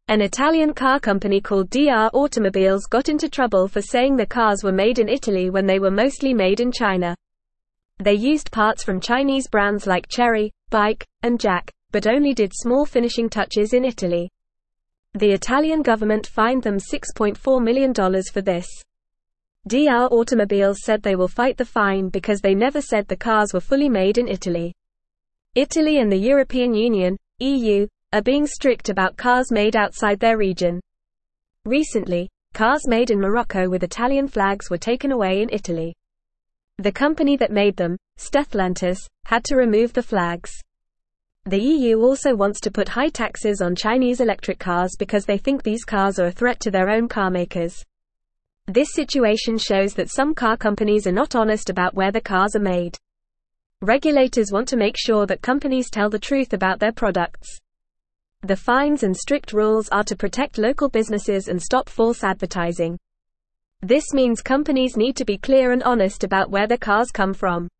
An Italian car company called DR Automobiles got into trouble for saying the cars were made in Italy when they were mostly made in China. They used parts from Chinese brands like Chery, Bike, and Jack, but only did small finishing touches in Italy. The Italian government fined them $6.4 million for this. DR Automobiles said they will fight the fine because they never said the cars were fully made in Italy. Italy and the European Union, EU, are being strict about cars made outside their region. Recently, cars made in Morocco with Italian flags were taken away in Italy. The company that made them, Stellantis, had to remove the flags. The EU also wants to put high taxes on Chinese electric cars because they think these cars are a threat to their own car makers. This situation shows that some car companies are not honest about where the cars are made. Regulators want to make sure that companies tell the truth about their products. The fines and strict rules are to protect local businesses and stop false advertising. This means companies need to be clear and honest about where their cars come from.